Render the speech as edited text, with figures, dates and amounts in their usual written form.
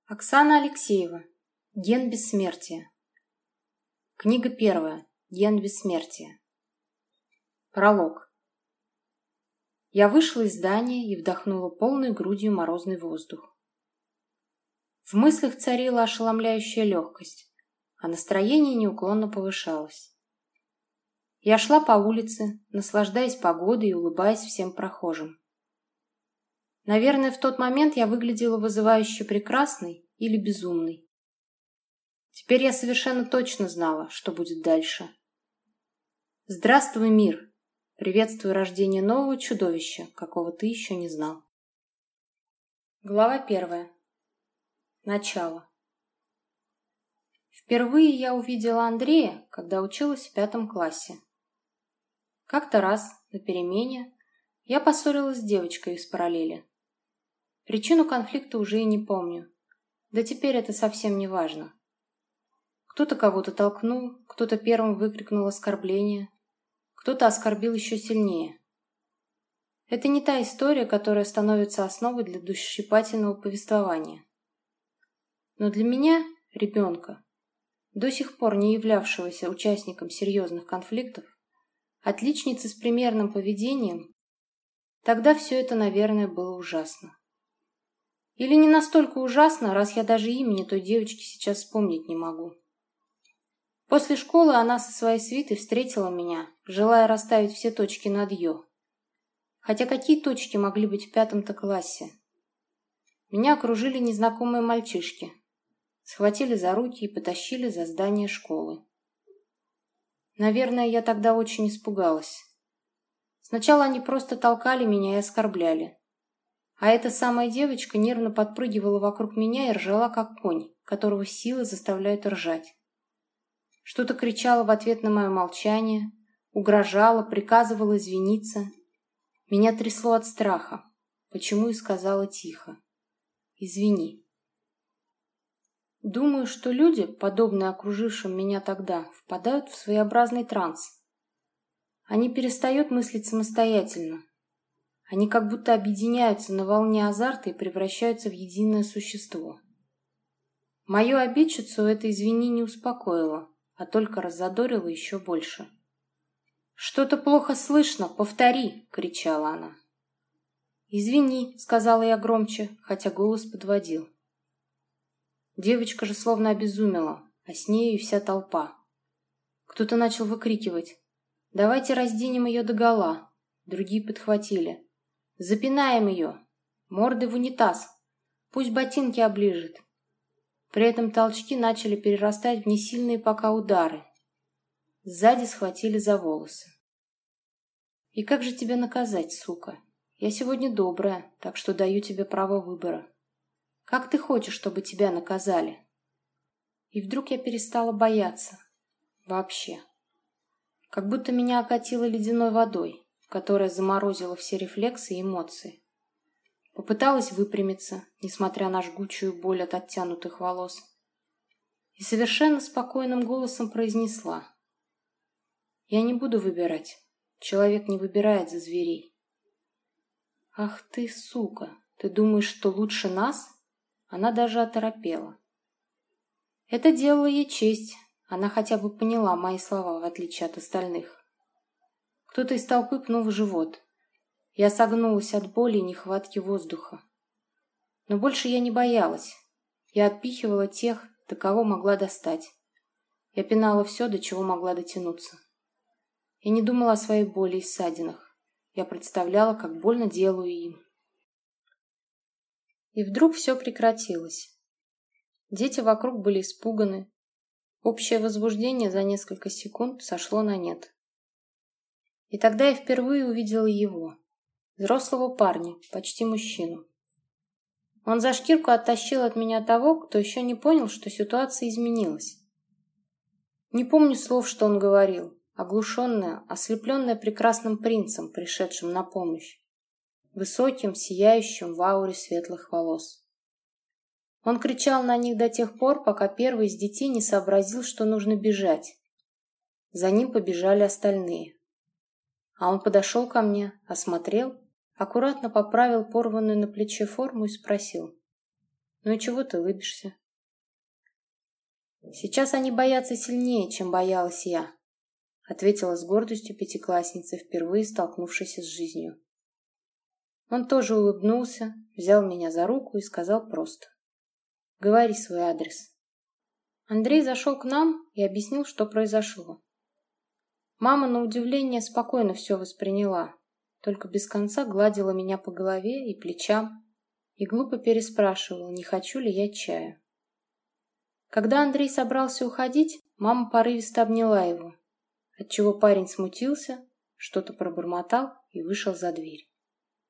Оксана Алексеева. Ген бессмертия. Книга первая. Ген бессмертия. Пролог. Я вышла из здания и вдохнула полной грудью морозный воздух. В мыслях царила ошеломляющая легкость, а настроение неуклонно повышалось. Я шла по улице, наслаждаясь погодой и улыбаясь всем прохожим. Наверное, в тот момент я выглядела вызывающе прекрасной или безумной. Теперь я совершенно точно знала, что будет дальше. Здравствуй, мир! Приветствую рождение нового чудовища, какого ты еще не знал. Глава 1. Начало. Впервые я увидела Андрея, когда училась в 5 классе. Как-то раз, на перемене, я поссорилась с девочкой из параллели. Причину конфликта уже и не помню. Да теперь это совсем не важно. Кто-то кого-то толкнул, кто-то первым выкрикнул оскорбление, кто-то оскорбил еще сильнее. Это не та история, которая становится основой для душещипательного повествования. Но для меня, ребенка, до сих пор не являвшегося участником серьезных конфликтов, отличницы с примерным поведением, тогда все это, наверное, было ужасно. Или не настолько ужасно, раз я даже имени той девочки сейчас вспомнить не могу. После школы она со своей свитой встретила меня, желая расставить все точки над «ё». Хотя какие точки могли быть в 5-то классе? Меня окружили незнакомые мальчишки, схватили за руки и потащили за здание школы. Наверное, я тогда очень испугалась. Сначала они просто толкали меня и оскорбляли. А эта самая девочка нервно подпрыгивала вокруг меня и ржала, как конь, которого силы заставляют ржать. Что-то кричала в ответ на мое молчание, угрожала, приказывала извиниться. Меня трясло от страха, почему и сказала тихо: «Извини». Думаю, что люди, подобные окружившим меня тогда, впадают в своеобразный транс. Они перестают мыслить самостоятельно. Они как будто объединяются на волне азарта и превращаются в единое существо. Мою обидчицу это «извини» не успокоило, а только раззадорило еще больше. «Что-то плохо слышно, повтори!» — кричала она. «Извини», — сказала я громче, хотя голос подводил. Девочка же словно обезумела, а с нею и вся толпа. Кто-то начал выкрикивать: «Давайте разденем ее догола!» Другие подхватили: «Запинаем ее! Мордой в унитаз! Пусть ботинки оближет!» При этом толчки начали перерастать в несильные пока удары. Сзади схватили за волосы. «И как же тебя наказать, сука? Я сегодня добрая, так что даю тебе право выбора. Как ты хочешь, чтобы тебя наказали?» И вдруг я перестала бояться. Вообще. Как будто меня окатило ледяной водой, которая заморозила все рефлексы и эмоции. Попыталась выпрямиться, несмотря на жгучую боль от оттянутых волос. И совершенно спокойным голосом произнесла: «Я не буду выбирать. Человек не выбирает за зверей». «Ах ты, сука! Ты думаешь, что лучше нас?» Она даже оторопела. Это делало ей честь. Она хотя бы поняла мои слова, в отличие от остальных. Кто-то из толпы пнул в живот. Я согнулась от боли и нехватки воздуха. Но больше я не боялась. Я отпихивала тех, до кого могла достать. Я пинала все, до чего могла дотянуться. Я не думала о своей боли и ссадинах. Я представляла, как больно делаю им. И вдруг все прекратилось. Дети вокруг были испуганы. Общее возбуждение за несколько секунд сошло на нет. И тогда я впервые увидела его, взрослого парня, почти мужчину. Он за шкирку оттащил от меня того, кто еще не понял, что ситуация изменилась. Не помню слов, что он говорил, оглушенная, ослепленная прекрасным принцем, пришедшим на помощь, высоким, сияющим в ауре светлых волос. Он кричал на них до тех пор, пока первый из детей не сообразил, что нужно бежать. За ним побежали остальные. А он подошел ко мне, осмотрел, аккуратно поправил порванную на плече форму и спросил: Ну и чего ты лыбишься? Сейчас они боятся сильнее, чем боялась я, ответила с гордостью пятиклассница, впервые столкнувшаяся с жизнью. Он тоже улыбнулся, взял меня за руку и сказал просто: «Говори свой адрес». Андрей зашел к нам и объяснил, что произошло. Мама, на удивление, спокойно все восприняла, только без конца гладила меня по голове и плечам и глупо переспрашивала, не хочу ли я чая. Когда Андрей собрался уходить, мама порывисто обняла его, отчего парень смутился, что-то пробормотал и вышел за дверь.